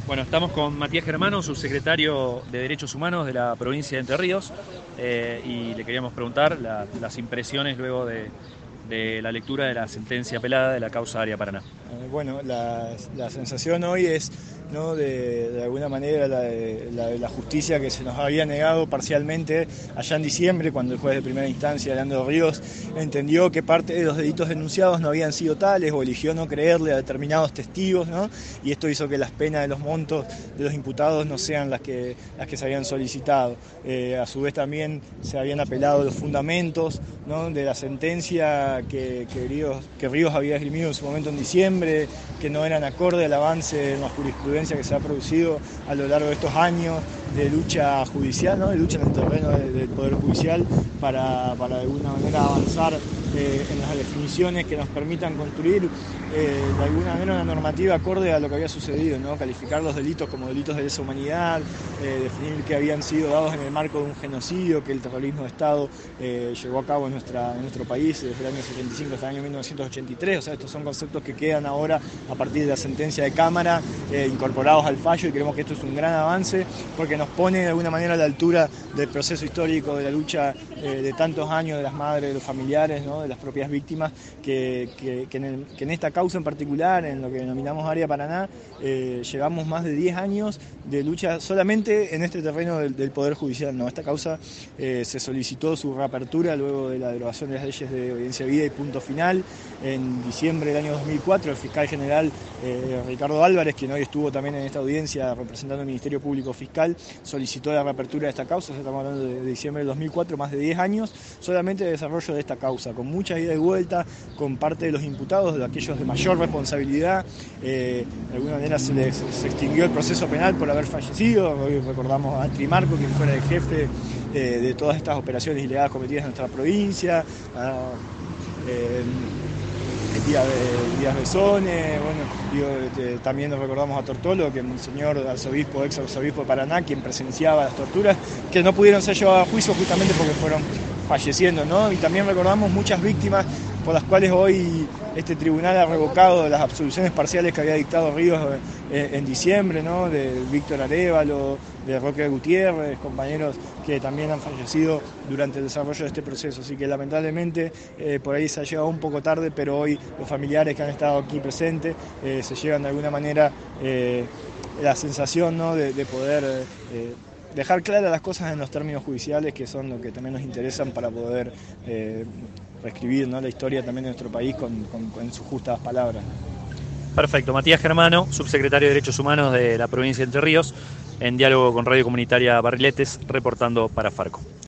Bueno, estamos con Matías Germano, subsecretario de Derechos Humanos de la provincia de Entre Ríos, y le queríamos preguntar las impresiones luego de la lectura de la sentencia apelada de la causa Aria Paraná. Bueno, la sensación hoy es, ¿no?, de alguna manera la justicia que se nos había negado parcialmente allá en diciembre, cuando el juez de primera instancia, Leandro Ríos, entendió que parte de los delitos denunciados no habían sido tales o eligió no creerle a determinados testigos, ¿no? Y esto hizo que las penas de los montos de los imputados no sean las que se habían solicitado. A su vez también se habían apelado los fundamentos, ¿no?, de la sentencia que Ríos había esgrimido en su momento en diciembre, que no eran acorde al avance en la jurisprudencia que se ha producido a lo largo de estos años de lucha judicial, ¿no?, de lucha en el terreno del Poder Judicial para de alguna manera avanzar en las definiciones que nos permitan construir de alguna manera una normativa acorde a lo que había sucedido, ¿no? Calificar los delitos como delitos de lesa humanidad, definir que habían sido dados en el marco de un genocidio que el terrorismo de Estado llevó a cabo en nuestro país desde el año 75 hasta el año 1983. O sea, estos son conceptos que quedan ahora a partir de la sentencia de Cámara incorporados al fallo, y creemos que esto es un gran avance porque nos pone de alguna manera a la altura del proceso histórico de la lucha de tantos años de las madres, de los familiares, ¿no?, de las propias víctimas, que en esta causa en particular, en lo que denominamos Aria Paraná, llevamos más de 10 años de lucha solamente en este terreno del Poder Judicial, ¿no? Esta causa se solicitó su reapertura luego de la derogación de las leyes de obediencia de vida y punto final en diciembre del año 2004. El fiscal general Ricardo Álvarez, quien hoy estuvo también en esta audiencia representando al Ministerio Público Fiscal, solicitó la reapertura de esta causa. Estamos hablando de diciembre del 2004, más de 10 años solamente de desarrollo de esta causa, con mucha ida y vuelta, con parte de los imputados, de aquellos de mayor responsabilidad. De alguna manera se extinguió el proceso penal por haber fallecido. Hoy recordamos a Trimarco, quien fuera el jefe de todas estas operaciones ilegales cometidas en nuestra provincia, Díaz Besone, también nos recordamos a Tortolo, que el señor arzobispo, ex arzobispo de Paraná, quien presenciaba las torturas, que no pudieron ser llevadas a juicio justamente porque fueron falleciendo, ¿no? Y también recordamos muchas víctimas por las cuales hoy este tribunal ha revocado las absoluciones parciales que había dictado Ríos en diciembre, ¿no?, de Víctor Arévalo, de Roque Gutiérrez, compañeros que también han fallecido durante el desarrollo de este proceso. Así que lamentablemente por ahí se ha llegado un poco tarde, pero hoy los familiares que han estado aquí presentes se llevan de alguna manera la sensación, ¿no?, de poder dejar claras las cosas en los términos judiciales, que son lo que también nos interesan para poder reescribir, ¿no?, la historia también de nuestro país con sus justas palabras. Perfecto. Matías Germano, subsecretario de Derechos Humanos de la provincia de Entre Ríos, en diálogo con Radio Comunitaria Barriletes, reportando para Farco.